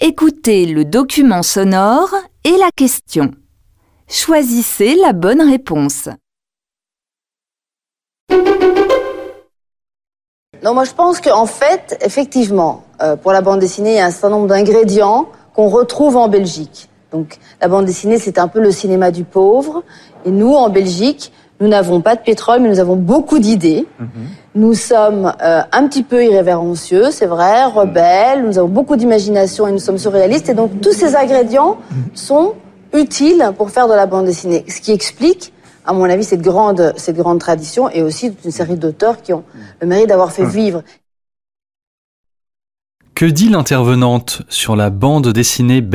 Écoutez le document sonore et la question. Choisissez la bonne réponse. Non, moi je pense qu'en fait, effectivement, pour la bande dessinée, il y a un certain nombre d'ingrédients qu'on retrouve en Belgique. Donc la bande dessinée, c'est un peu le cinéma du pauvre. Et nous, en Belgique, nous n'avons pas de pétrole, mais nous avons beaucoup d'idées. Nous sommes un petit peu irrévérencieux, c'est vrai, rebelles, nous avons beaucoup d'imagination et nous sommes surréalistes. Et donc tous ces ingrédients sont utiles pour faire de la bande dessinée. Ce qui explique, à mon avis, cette grande tradition et aussi toute une série d'auteurs qui ont le mérite d'avoir fait vivre. Que dit l'intervenante sur la bande dessinée belge ?